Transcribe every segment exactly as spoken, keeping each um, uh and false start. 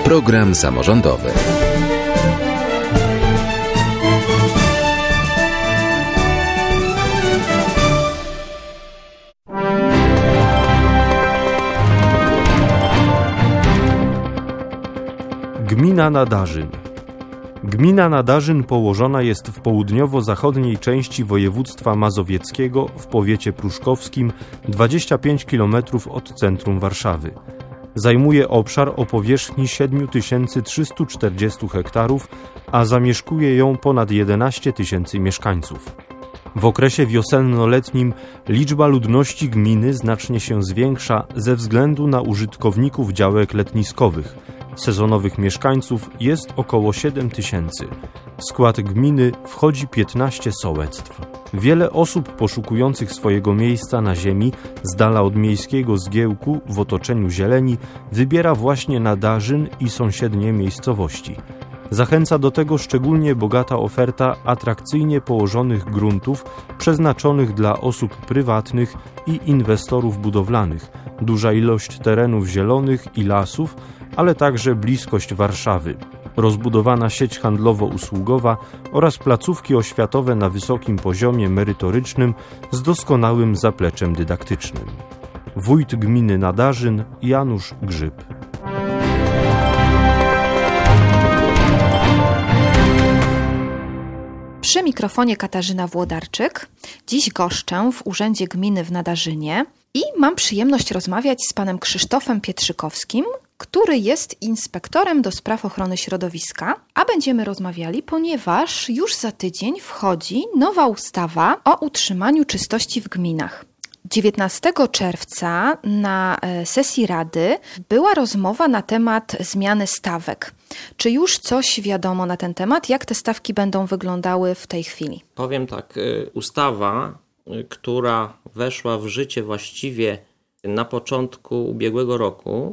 Program samorządowy. Gmina Nadarzyn. Gmina Nadarzyn położona jest w południowo-zachodniej części województwa mazowieckiego w powiecie pruszkowskim, dwadzieścia pięć kilometrów od centrum Warszawy. Zajmuje obszar o powierzchni siedem tysięcy trzysta czterdzieści hektarów, a zamieszkuje ją ponad jedenaście tysięcy mieszkańców. W okresie wiosenno-letnim liczba ludności gminy znacznie się zwiększa ze względu na użytkowników działek letniskowych. Sezonowych mieszkańców jest około siedem tysięcy. W skład gminy wchodzi piętnaście sołectw. Wiele osób poszukujących swojego miejsca na ziemi, z dala od miejskiego zgiełku, w otoczeniu zieleni, wybiera właśnie Nadarzyn i sąsiednie miejscowości. Zachęca do tego szczególnie bogata oferta atrakcyjnie położonych gruntów przeznaczonych dla osób prywatnych i inwestorów budowlanych, duża ilość terenów zielonych i lasów, ale także bliskość Warszawy, rozbudowana sieć handlowo-usługowa oraz placówki oświatowe na wysokim poziomie merytorycznym z doskonałym zapleczem dydaktycznym. Wójt gminy Nadarzyn Janusz Grzyb. Przy mikrofonie Katarzyna Włodarczyk. Dziś goszczę w Urzędzie Gminy w Nadarzynie i mam przyjemność rozmawiać z panem Krzysztofem Pietrzykowskim, który jest inspektorem do spraw ochrony środowiska, a będziemy rozmawiali, ponieważ już za tydzień wchodzi nowa ustawa o utrzymaniu czystości w gminach. dziewiętnastego czerwca na sesji Rady była rozmowa na temat zmiany stawek. Czy już coś wiadomo na ten temat? Jak te stawki będą wyglądały w tej chwili? Powiem tak, ustawa, która weszła w życie właściwie na początku ubiegłego roku,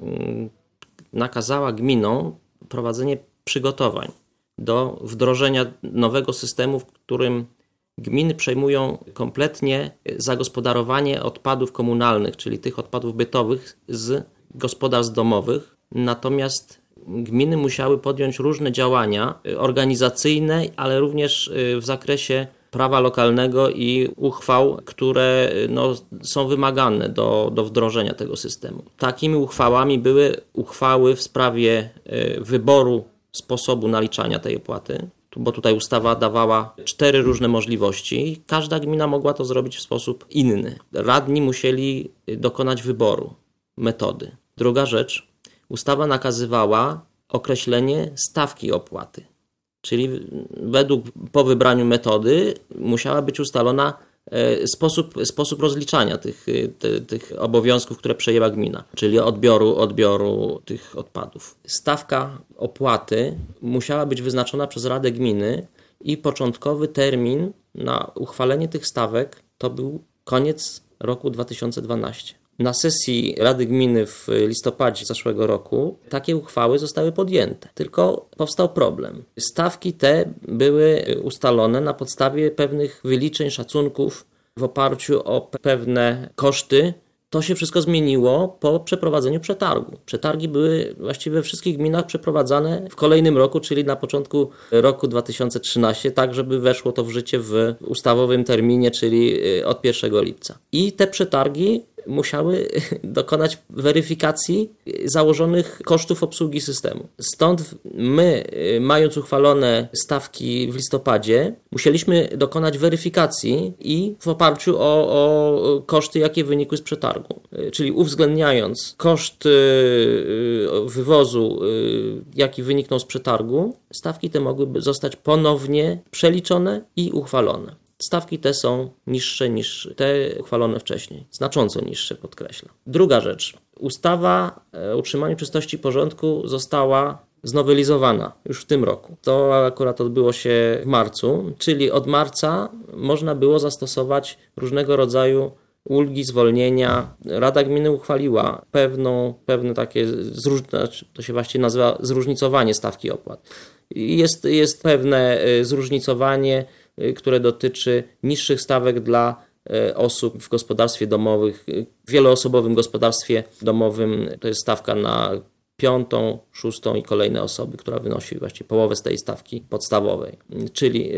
nakazała gminom prowadzenie przygotowań do wdrożenia nowego systemu, w którym gminy przejmują kompletnie zagospodarowanie odpadów komunalnych, czyli tych odpadów bytowych z gospodarstw domowych. Natomiast gminy musiały podjąć różne działania organizacyjne, ale również w zakresie prawa lokalnego i uchwał, które no, są wymagane do, do wdrożenia tego systemu. Takimi uchwałami były uchwały w sprawie wyboru sposobu naliczania tej opłaty, bo tutaj ustawa dawała cztery różne możliwości. Każda gmina mogła to zrobić w sposób inny. Radni musieli dokonać wyboru metody. Druga rzecz, ustawa nakazywała określenie stawki opłaty. Czyli według, po wybraniu metody musiała być ustalona sposób, sposób rozliczania tych, te, tych obowiązków, które przejęła gmina, czyli odbioru, odbioru tych odpadów. Stawka opłaty musiała być wyznaczona przez Radę Gminy i początkowy termin na uchwalenie tych stawek to był koniec roku dwa tysiące dwunastego. Na sesji Rady Gminy w listopadzie zeszłego roku takie uchwały zostały podjęte, tylko powstał problem. Stawki te były ustalone na podstawie pewnych wyliczeń, szacunków w oparciu o pewne koszty. To się wszystko zmieniło po przeprowadzeniu przetargu. Przetargi były właściwie we wszystkich gminach przeprowadzane w kolejnym roku, czyli na początku roku dwa tysiące trzynastego, tak żeby weszło to w życie w ustawowym terminie, czyli od pierwszego lipca. I te przetargi musiały dokonać weryfikacji założonych kosztów obsługi systemu. Stąd my, mając uchwalone stawki w listopadzie, musieliśmy dokonać weryfikacji i w oparciu o, o koszty, jakie wynikły z przetargu. Czyli uwzględniając koszt wywozu, jaki wyniknął z przetargu, stawki te mogłyby zostać ponownie przeliczone i uchwalone. Stawki te są niższe niż te uchwalone wcześniej. Znacząco niższe, podkreślam. Druga rzecz. Ustawa o utrzymaniu czystości i porządku została znowelizowana już w tym roku. To akurat odbyło się w marcu, czyli od marca można było zastosować różnego rodzaju ulgi, zwolnienia. Rada Gminy uchwaliła pewną, pewne takie, to się właściwie nazywa zróżnicowanie stawki opłat. Jest, jest pewne zróżnicowanie, które dotyczy niższych stawek dla osób w gospodarstwie domowym. W wieloosobowym gospodarstwie domowym to jest stawka na piątą, szóstą i kolejne osoby, która wynosi właściwie połowę z tej stawki podstawowej. Czyli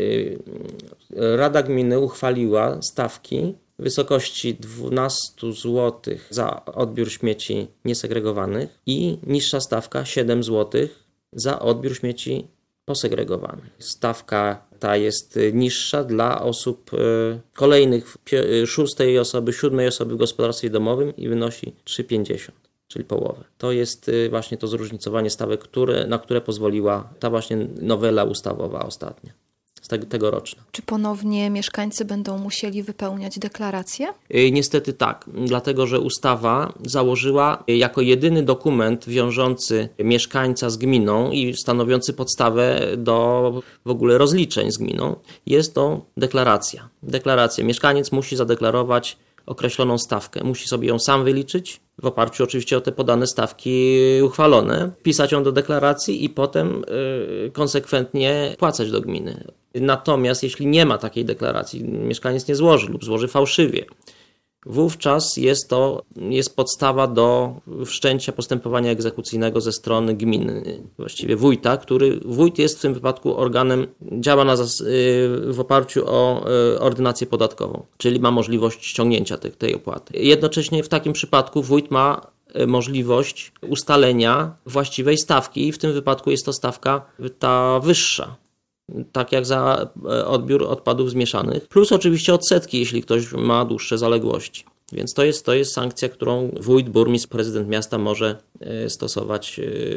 Rada Gminy uchwaliła stawki w wysokości dwanaście złotych za odbiór śmieci niesegregowanych i niższa stawka siedem złotych za odbiór śmieci posegregowanych. Stawka ta jest niższa dla osób kolejnych, szóstej osoby, siódmej osoby w gospodarstwie domowym i wynosi trzy pięćdziesiąt, czyli połowę. To jest właśnie to zróżnicowanie stawek, które, na które pozwoliła ta właśnie nowela ustawowa ostatnia. Tegoroczna. Czy ponownie mieszkańcy będą musieli wypełniać deklarację? Niestety tak, dlatego że ustawa założyła jako jedyny dokument wiążący mieszkańca z gminą i stanowiący podstawę do w ogóle rozliczeń z gminą, jest to deklaracja. Deklaracja. Mieszkaniec musi zadeklarować określoną stawkę, musi sobie ją sam wyliczyć, w oparciu oczywiście o te podane stawki uchwalone, wpisać ją do deklaracji i potem yy, konsekwentnie wpłacać do gminy. Natomiast jeśli nie ma takiej deklaracji, mieszkaniec nie złoży lub złoży fałszywie, wówczas jest to jest podstawa do wszczęcia postępowania egzekucyjnego ze strony gminy, właściwie wójta, który wójt jest w tym wypadku organem, działa na zas- w oparciu o ordynację podatkową, czyli ma możliwość ściągnięcia tej, tej opłaty. Jednocześnie w takim przypadku wójt ma możliwość ustalenia właściwej stawki i w tym wypadku jest to stawka ta wyższa. Tak jak za odbiór odpadów zmieszanych, plus oczywiście odsetki, jeśli ktoś ma dłuższe zaległości. Więc to jest, to jest sankcja, którą wójt, burmistrz, prezydent miasta może stosować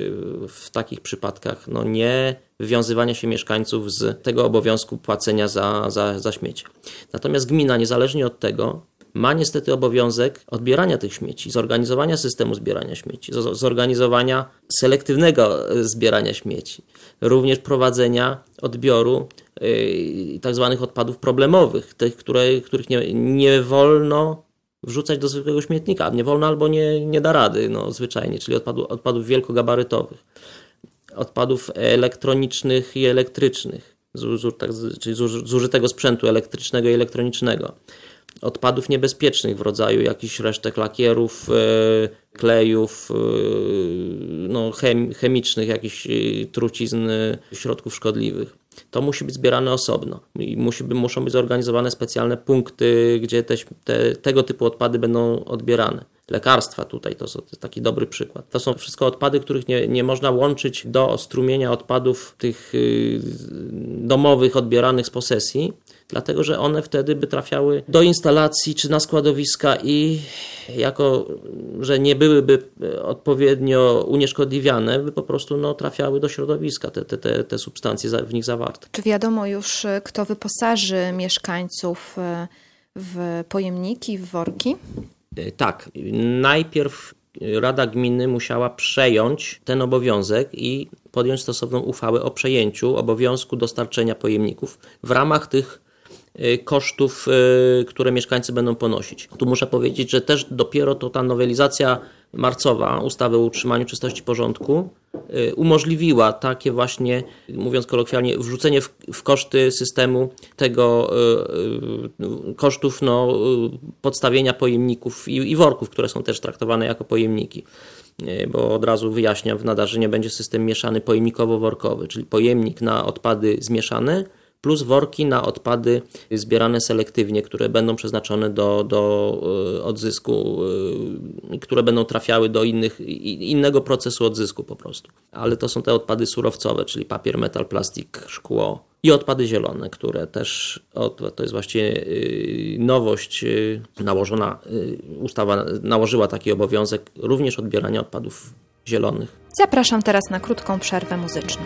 w takich przypadkach. No nie wywiązywania się mieszkańców z tego obowiązku płacenia za, za, za śmieci. Natomiast gmina, niezależnie od tego, ma niestety obowiązek odbierania tych śmieci, zorganizowania systemu zbierania śmieci, zorganizowania selektywnego zbierania śmieci, również prowadzenia odbioru yy, tak zwanych odpadów problemowych, tych, które, których nie, nie wolno wrzucać do zwykłego śmietnika, nie wolno albo nie, nie da rady, no, zwyczajnie, czyli odpadu, odpadów wielkogabarytowych, odpadów elektronicznych i elektrycznych, czyli zużytego sprzętu elektrycznego i elektronicznego, odpadów niebezpiecznych w rodzaju jakichś resztek lakierów, klejów, no, chemicznych, jakichś trucizn, środków szkodliwych. To musi być zbierane osobno i musi, muszą być zorganizowane specjalne punkty, gdzie te, te, tego typu odpady będą odbierane. Lekarstwa tutaj to, są, to jest taki dobry przykład. To są wszystko odpady, których nie, nie można łączyć do strumienia odpadów tych yy, domowych odbieranych z posesji, dlatego że one wtedy by trafiały do instalacji czy na składowiska i jako, że nie byłyby odpowiednio unieszkodliwiane, by po prostu no, trafiały do środowiska, te, te, te, te substancje w nich zawarte. Czy wiadomo już, kto wyposaży mieszkańców w pojemniki, w worki? Tak. Najpierw Rada Gminy musiała przejąć ten obowiązek i podjąć stosowną uchwałę o przejęciu obowiązku dostarczenia pojemników w ramach tych kosztów, które mieszkańcy będą ponosić. Tu muszę powiedzieć, że też dopiero to ta nowelizacja marcowa ustawy o utrzymaniu czystości i porządku umożliwiła takie właśnie, mówiąc kolokwialnie, wrzucenie w, w koszty systemu tego y, kosztów no, podstawienia pojemników i, i worków, które są też traktowane jako pojemniki. Bo od razu wyjaśniam, w Nadarzynie będzie system mieszany pojemnikowo-workowy, czyli pojemnik na odpady zmieszane plus worki na odpady zbierane selektywnie, które będą przeznaczone do, do odzysku, które będą trafiały do innych, innego procesu odzysku po prostu. Ale to są te odpady surowcowe, czyli papier, metal, plastik, szkło i odpady zielone, które też, to jest właściwie nowość nałożona, ustawa nałożyła taki obowiązek również odbierania odpadów zielonych. Zapraszam teraz na krótką przerwę muzyczną.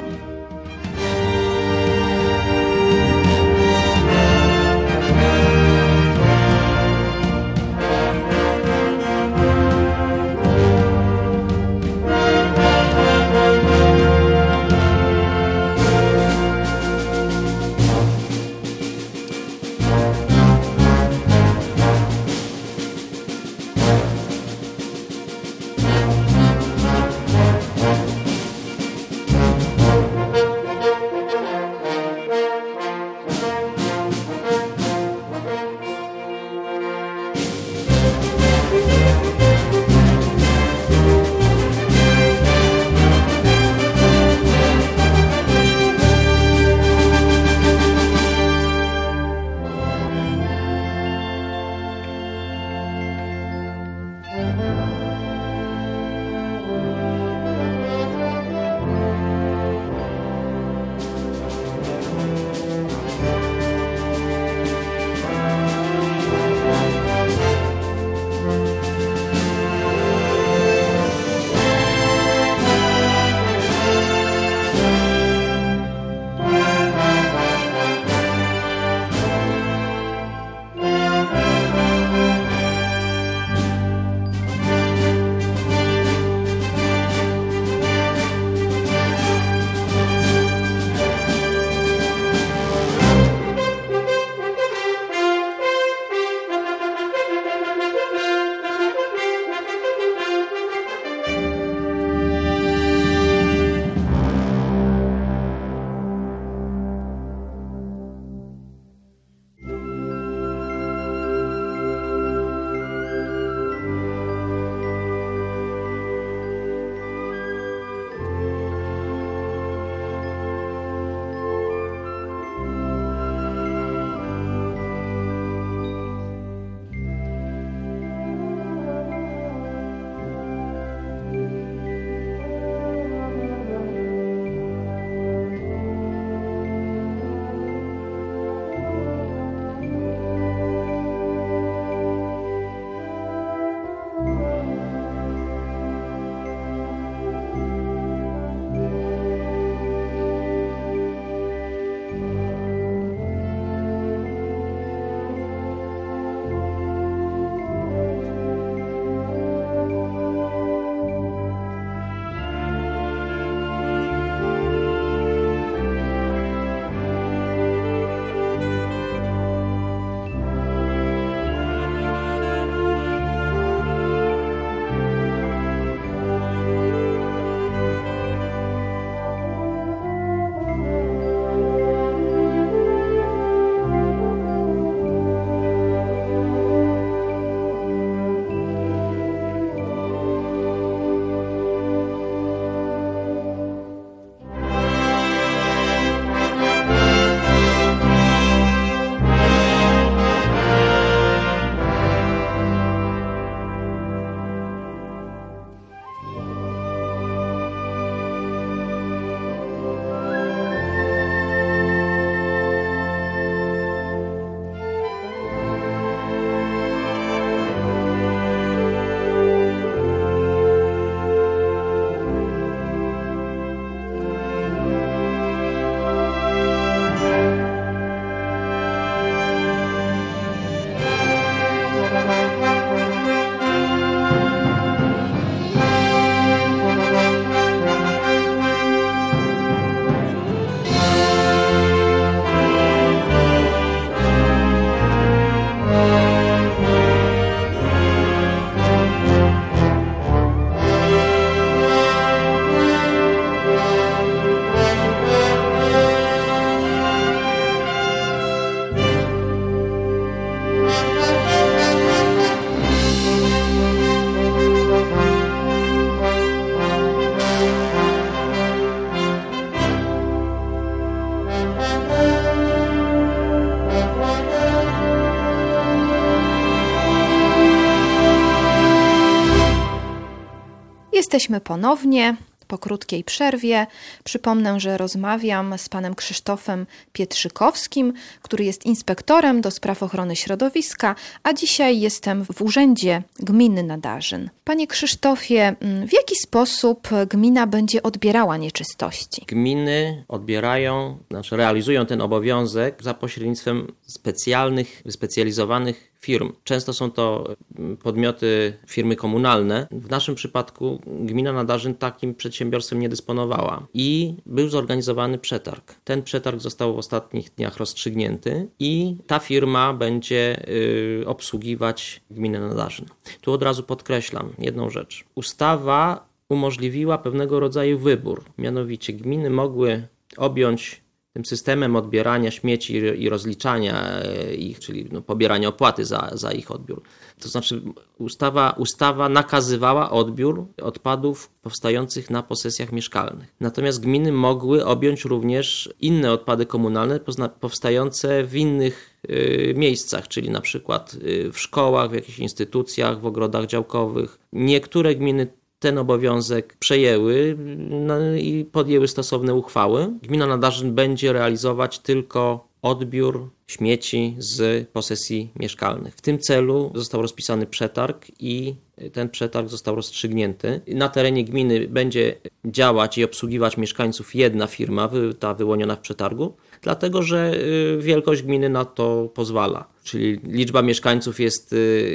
Jesteśmy ponownie po krótkiej przerwie. Przypomnę, że rozmawiam z panem Krzysztofem Pietrzykowskim, który jest inspektorem do spraw ochrony środowiska, a dzisiaj jestem w Urzędzie Gminy Nadarzyn. Panie Krzysztofie, w jaki sposób gmina będzie odbierała nieczystości? Gminy odbierają, znaczy realizują ten obowiązek za pośrednictwem specjalnych, wyspecjalizowanych firm. Często są to podmioty, firmy komunalne. W naszym przypadku gmina Nadarzyn takim przedsiębiorstwem nie dysponowała i był zorganizowany przetarg. Ten przetarg został w ostatnich dniach rozstrzygnięty i ta firma będzie y, obsługiwać gminę Nadarzyn. Tu od razu podkreślam jedną rzecz. Ustawa umożliwiła pewnego rodzaju wybór. Mianowicie gminy mogły objąć tym systemem odbierania śmieci i rozliczania ich, czyli no, pobierania opłaty za, za ich odbiór. To znaczy ustawa, ustawa nakazywała odbiór odpadów powstających na posesjach mieszkalnych. Natomiast gminy mogły objąć również inne odpady komunalne powstające w innych y, miejscach, czyli na przykład y, w szkołach, w jakichś instytucjach, w ogrodach działkowych. Niektóre gminy ten obowiązek przejęły no, i podjęły stosowne uchwały. Gmina Nadarzyn będzie realizować tylko odbiór śmieci z posesji mieszkalnych. W tym celu został rozpisany przetarg i ten przetarg został rozstrzygnięty. Na terenie gminy będzie działać i obsługiwać mieszkańców jedna firma, ta wyłoniona w przetargu, dlatego że wielkość gminy na to pozwala. Czyli liczba mieszkańców jest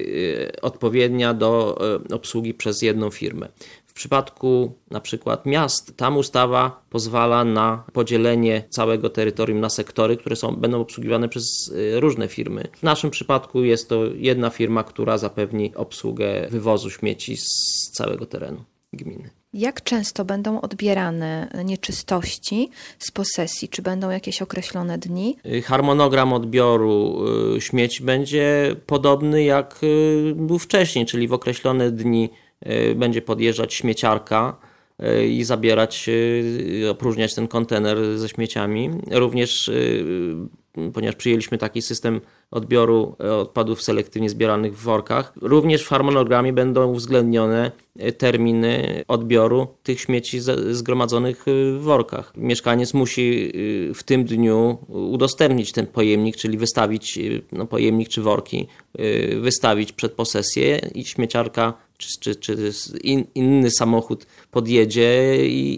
odpowiednia do obsługi przez jedną firmę. W przypadku na przykład miast, tam ustawa pozwala na podzielenie całego terytorium na sektory, które są, będą obsługiwane przez różne firmy. W naszym przypadku jest to jedna firma, która zapewni obsługę wywozu śmieci z całego terenu gminy. Jak często będą odbierane nieczystości z posesji? Czy będą jakieś określone dni? Harmonogram odbioru śmieci będzie podobny jak był wcześniej, czyli w określone dni będzie podjeżdżać śmieciarka i zabierać, opróżniać ten kontener ze śmieciami. Również, ponieważ przyjęliśmy taki system odbioru odpadów selektywnie zbieranych w workach, również w harmonogramie będą uwzględnione terminy odbioru tych śmieci zgromadzonych w workach. Mieszkaniec musi w tym dniu udostępnić ten pojemnik, czyli wystawić no, pojemnik czy worki, wystawić przed posesję i śmieciarka czy, czy, czy in, inny samochód podjedzie i,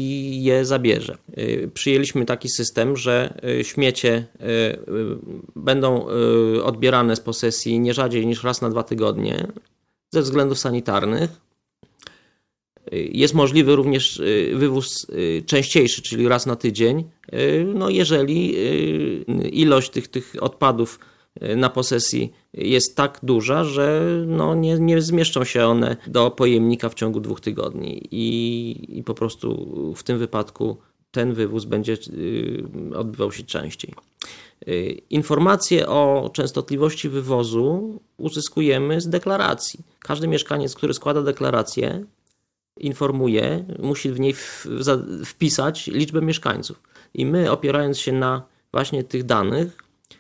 i je zabierze. Przyjęliśmy taki system, że śmiecie będą odbierane z posesji nie rzadziej niż raz na dwa tygodnie ze względów sanitarnych. Jest możliwy również wywóz częściejszy, czyli raz na tydzień, no jeżeli ilość tych, tych odpadów na posesji jest tak duża, że no nie, nie zmieszczą się one do pojemnika w ciągu dwóch tygodni i, i po prostu w tym wypadku ten wywóz będzie odbywał się częściej. Informacje o częstotliwości wywozu uzyskujemy z deklaracji. Każdy mieszkaniec, który składa deklarację, informuje, musi w niej wpisać liczbę mieszkańców. I my, opierając się na właśnie tych danych,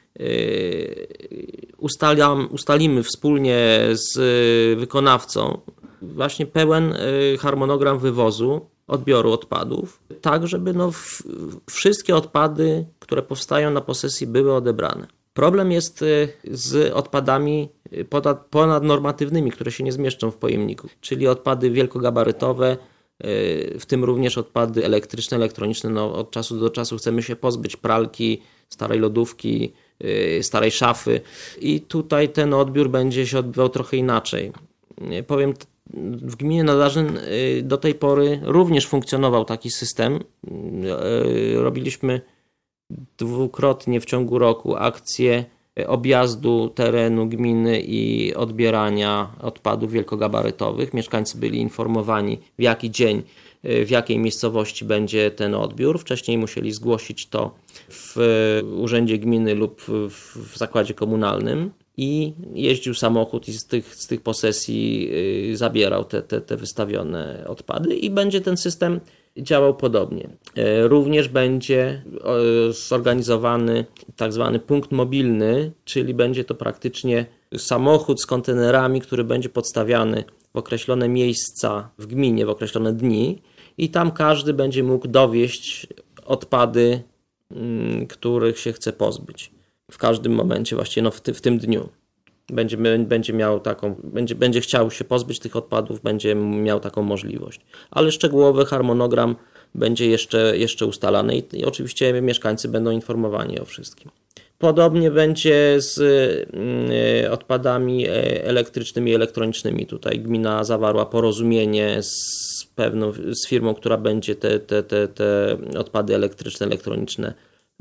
ustaliam, ustalimy wspólnie z wykonawcą właśnie pełen harmonogram wywozu, odbioru odpadów, tak żeby no w, wszystkie odpady, które powstają na posesji, były odebrane. Problem jest z odpadami ponad, ponadnormatywnymi, które się nie zmieszczą w pojemniku, czyli odpady wielkogabarytowe, w tym również odpady elektryczne, elektroniczne. No, od czasu do czasu chcemy się pozbyć pralki, starej lodówki, starej szafy i tutaj ten odbiór będzie się odbywał trochę inaczej. Powiem, w gminie Nadarzyn do tej pory również funkcjonował taki system. Robiliśmy dwukrotnie w ciągu roku akcję objazdu terenu gminy i odbierania odpadów wielkogabarytowych. Mieszkańcy byli informowani, w jaki dzień, w jakiej miejscowości będzie ten odbiór. Wcześniej musieli zgłosić to w urzędzie gminy lub w zakładzie komunalnym i jeździł samochód i z tych, z tych posesji zabierał te, te, te wystawione odpady i będzie ten system działał podobnie. Również będzie zorganizowany tak zwany punkt mobilny, czyli będzie to praktycznie samochód z kontenerami, który będzie podstawiany w określone miejsca w gminie, w określone dni i tam każdy będzie mógł dowieźć odpady, których się chce pozbyć. W każdym momencie właściwie, no w, ty, w tym dniu. Będzie, będzie miał taką, będzie, będzie chciał się pozbyć tych odpadów, będzie miał taką możliwość. Ale szczegółowy harmonogram będzie jeszcze, jeszcze ustalany i, i oczywiście mieszkańcy będą informowani o wszystkim. Podobnie będzie z y, odpadami elektrycznymi i elektronicznymi. Tutaj gmina zawarła porozumienie z pewną, z firmą, która będzie te, te, te, te odpady elektryczne, elektroniczne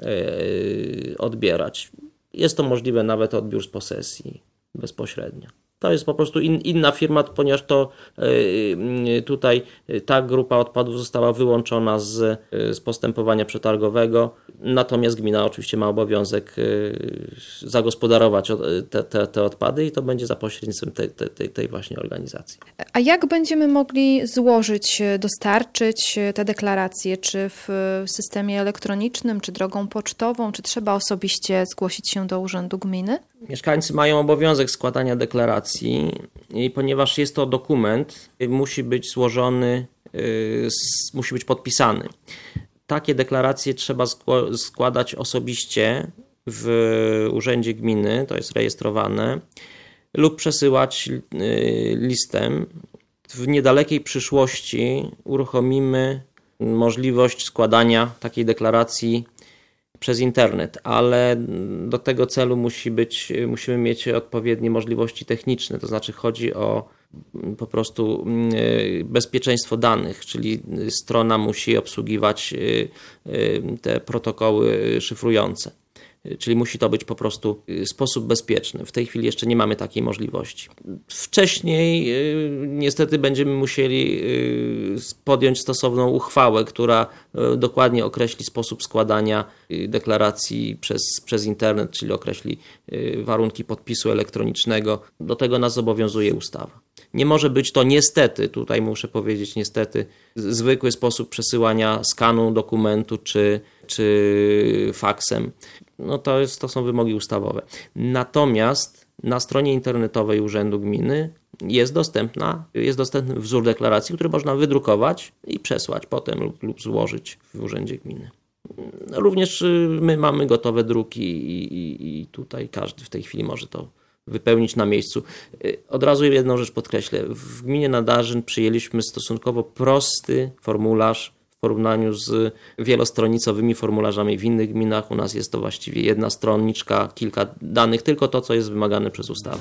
y, odbierać. Jest to możliwe nawet odbiór z posesji bezpośrednio. To jest po prostu in, inna firma, ponieważ to y, tutaj ta grupa odpadów została wyłączona z, z postępowania przetargowego, natomiast gmina oczywiście ma obowiązek y, zagospodarować te, te, te odpady i to będzie za pośrednictwem tej, tej, tej właśnie organizacji. A jak będziemy mogli złożyć, dostarczyć te deklaracje? Czy w systemie elektronicznym, czy drogą pocztową, czy trzeba osobiście zgłosić się do urzędu gminy? Mieszkańcy mają obowiązek składania deklaracji i ponieważ jest to dokument, musi być złożony, musi być podpisany. Takie deklaracje trzeba składać osobiście w urzędzie gminy, to jest rejestrowane, lub przesyłać listem. W niedalekiej przyszłości uruchomimy możliwość składania takiej deklaracji przez internet, ale do tego celu musi być, musimy mieć odpowiednie możliwości techniczne, to znaczy chodzi o po prostu bezpieczeństwo danych, czyli strona musi obsługiwać te protokoły szyfrujące. Czyli musi to być po prostu sposób bezpieczny. W tej chwili jeszcze nie mamy takiej możliwości. Wcześniej niestety będziemy musieli podjąć stosowną uchwałę, która dokładnie określi sposób składania deklaracji przez, przez internet, czyli określi warunki podpisu elektronicznego. Do tego nas zobowiązuje ustawa. Nie może być to niestety, tutaj muszę powiedzieć niestety, zwykły sposób przesyłania skanu dokumentu czy, czy faksem. No to, jest, to są wymogi ustawowe. Natomiast na stronie internetowej Urzędu Gminy jest, dostępna, jest dostępny wzór deklaracji, który można wydrukować i przesłać potem lub, lub złożyć w Urzędzie Gminy. Również my mamy gotowe druki i, i, i tutaj każdy w tej chwili może to wypełnić na miejscu. Od razu jedną rzecz podkreślę. W gminie Nadarzyn przyjęliśmy stosunkowo prosty formularz w porównaniu z wielostronicowymi formularzami w innych gminach. U nas jest to właściwie jedna stroniczka, kilka danych, tylko to, co jest wymagane przez ustawę.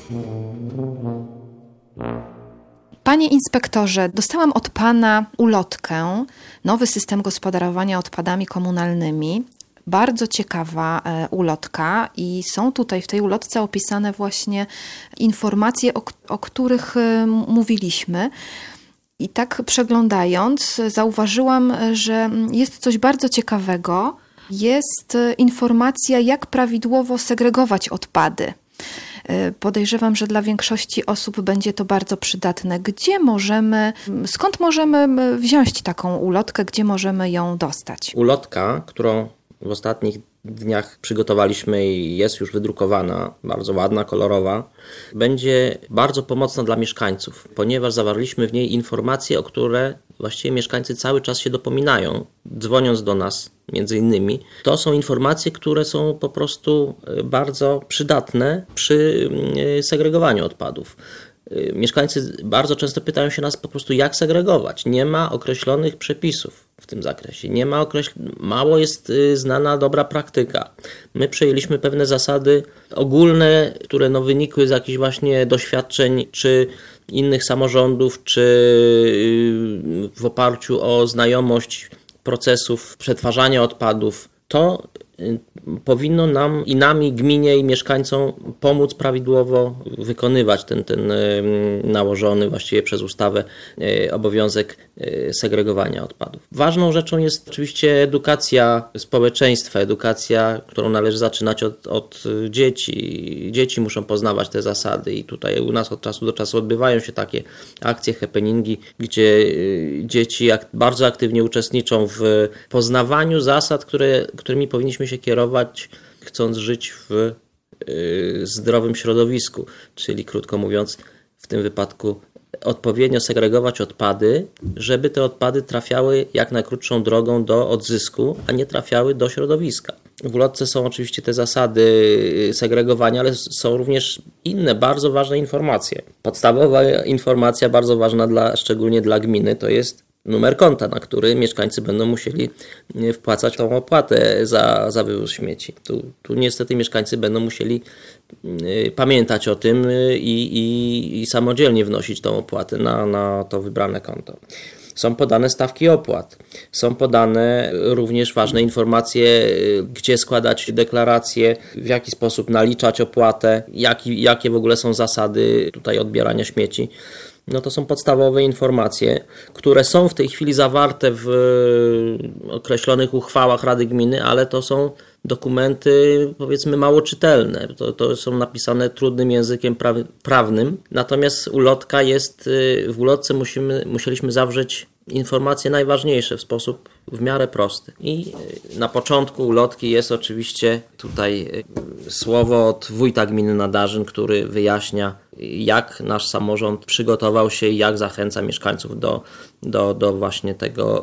Panie inspektorze, dostałam od Pana ulotkę, nowy system gospodarowania odpadami komunalnymi. Bardzo ciekawa ulotka i są tutaj w tej ulotce opisane właśnie informacje, o, o których mówiliśmy. I tak przeglądając zauważyłam, że jest coś bardzo ciekawego. Jest informacja, jak prawidłowo segregować odpady. Podejrzewam, że dla większości osób będzie to bardzo przydatne. Gdzie możemy, skąd możemy wziąć taką ulotkę, gdzie możemy ją dostać? Ulotka, którą w ostatnich dniach przygotowaliśmy i jest już wydrukowana, bardzo ładna, kolorowa, będzie bardzo pomocna dla mieszkańców, ponieważ zawarliśmy w niej informacje, o które właściwie mieszkańcy cały czas się dopominają, dzwoniąc do nas między innymi. To są informacje, które są po prostu bardzo przydatne przy segregowaniu odpadów. Mieszkańcy bardzo często pytają się nas po prostu, jak segregować. Nie ma określonych przepisów w tym zakresie. Nie ma określ... Mało jest znana dobra praktyka. My przyjęliśmy pewne zasady ogólne, które no wynikły z jakichś właśnie doświadczeń, czy innych samorządów, czy w oparciu o znajomość procesów przetwarzania odpadów. To powinno nam i nami, gminie i mieszkańcom pomóc prawidłowo wykonywać ten, ten nałożony właściwie przez ustawę obowiązek segregowania odpadów. Ważną rzeczą jest oczywiście edukacja społeczeństwa, edukacja, którą należy zaczynać od, od dzieci. Dzieci muszą poznawać te zasady i tutaj u nas od czasu do czasu odbywają się takie akcje, happeningi, gdzie dzieci bardzo aktywnie uczestniczą w poznawaniu zasad, które, którymi powinniśmy się kierować, chcąc żyć w y, zdrowym środowisku, czyli krótko mówiąc, w tym wypadku odpowiednio segregować odpady, żeby te odpady trafiały jak najkrótszą drogą do odzysku, a nie trafiały do środowiska. W ulotce są oczywiście te zasady segregowania, ale są również inne bardzo ważne informacje. Podstawowa informacja, bardzo ważna dla, szczególnie dla gminy, to jest numer konta, na który mieszkańcy będą musieli wpłacać tą opłatę za, za wywóz śmieci. Tu, tu niestety mieszkańcy będą musieli pamiętać o tym i, i, i samodzielnie wnosić tą opłatę na, na to wybrane konto. Są podane stawki opłat. Są podane również ważne informacje, gdzie składać deklaracje, w jaki sposób naliczać opłatę, jaki, jakie w ogóle są zasady tutaj odbierania śmieci. No to są podstawowe informacje, które są w tej chwili zawarte w określonych uchwałach Rady Gminy, ale to są dokumenty, powiedzmy, mało czytelne. To, to są napisane trudnym językiem pra- prawnym. Natomiast ulotka jest, w ulotce musimy, musieliśmy zawrzeć informacje najważniejsze w sposób w miarę prosty. I na początku ulotki jest oczywiście tutaj słowo od wójta gminy Nadarzyn, który wyjaśnia, jak nasz samorząd przygotował się i jak zachęca mieszkańców do, do, do właśnie tego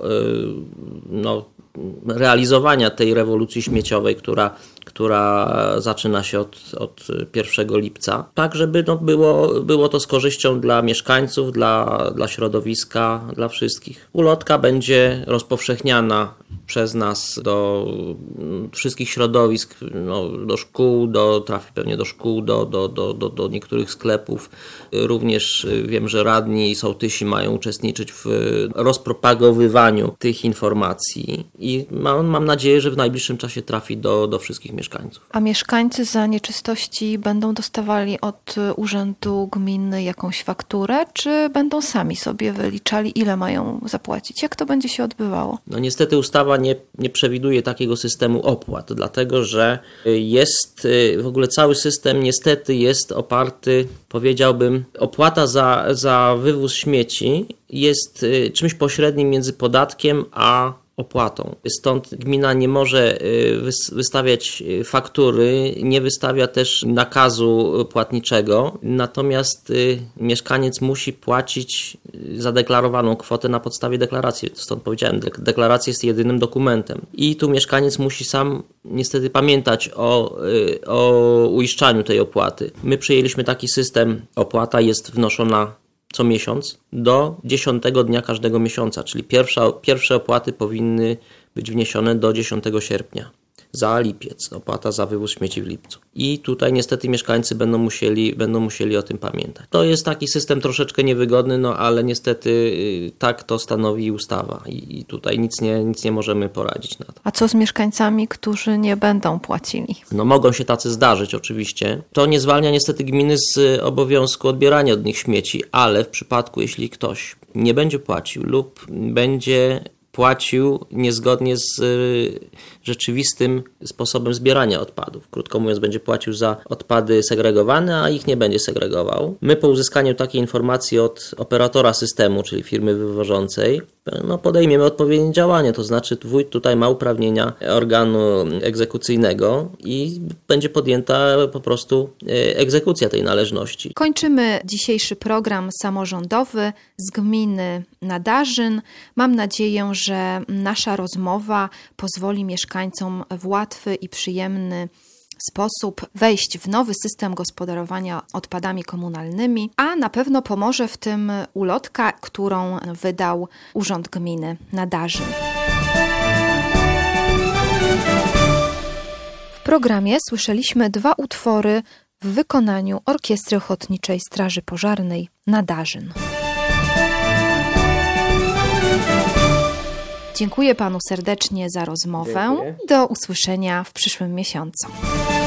no, realizowania tej rewolucji śmieciowej, która, która zaczyna się od, od pierwszego lipca, tak żeby no, było, było to z korzyścią dla mieszkańców, dla, dla środowiska, dla wszystkich. Ulotka będzie rozpowszechniana przez nas do wszystkich środowisk, no, do szkół, do, trafi pewnie do szkół, do, do, do, do, do niektórych sklepów. Również wiem, że radni i sołtysi mają uczestniczyć w rozpropagowywaniu tych informacji i mam, mam nadzieję, że w najbliższym czasie trafi do, do wszystkich mieszkańców. A mieszkańcy za nieczystości będą dostawali od urzędu gminy jakąś fakturę, czy będą sami sobie wyliczali, ile mają zapłacić? Jak to będzie się odbywało? No niestety ustawa nie, nie przewiduje takiego systemu opłat, dlatego że jest w ogóle cały system niestety jest oparty, powiedziałbym, opłata za, za wywóz śmieci jest czymś pośrednim między podatkiem a opłatą. Stąd gmina nie może wystawiać faktury, nie wystawia też nakazu płatniczego, natomiast mieszkaniec musi płacić zadeklarowaną kwotę na podstawie deklaracji. Stąd powiedziałem, deklaracja jest jedynym dokumentem. I tu mieszkaniec musi sam niestety pamiętać o, o uiszczaniu tej opłaty. My przyjęliśmy taki system, opłata jest wnoszona co miesiąc do dziesiątego dnia każdego miesiąca, czyli pierwsza, pierwsze opłaty powinny być wniesione do dziesiątego sierpnia. za lipiec, opłata za wywóz śmieci w lipcu. I tutaj niestety mieszkańcy będą musieli, będą musieli o tym pamiętać. To jest taki system troszeczkę niewygodny, no ale niestety tak to stanowi ustawa i, i tutaj nic nie, nic nie możemy poradzić na to. A co z mieszkańcami, którzy nie będą płacili? No mogą się tacy zdarzyć oczywiście. To nie zwalnia niestety gminy z obowiązku odbierania od nich śmieci, ale w przypadku, jeśli ktoś nie będzie płacił lub będzie płacił niezgodnie z rzeczywistym sposobem zbierania odpadów. Krótko mówiąc, będzie płacił za odpady segregowane, a ich nie będzie segregował. My po uzyskaniu takiej informacji od operatora systemu, czyli firmy wywożącej, no podejmiemy odpowiednie działanie, to znaczy wójt tutaj ma uprawnienia organu egzekucyjnego i będzie podjęta po prostu egzekucja tej należności. Kończymy dzisiejszy program samorządowy z gminy Nadarzyn. Mam nadzieję, że nasza rozmowa pozwoli mieszkańcom w łatwy i przyjemny sposób wejść w nowy system gospodarowania odpadami komunalnymi, a na pewno pomoże w tym ulotka, którą wydał Urząd Gminy Nadarzyn. W programie słyszeliśmy dwa utwory w wykonaniu Orkiestry Ochotniczej Straży Pożarnej Nadarzyn. Dziękuję panu serdecznie za rozmowę. Dziękuję. Do usłyszenia w przyszłym miesiącu.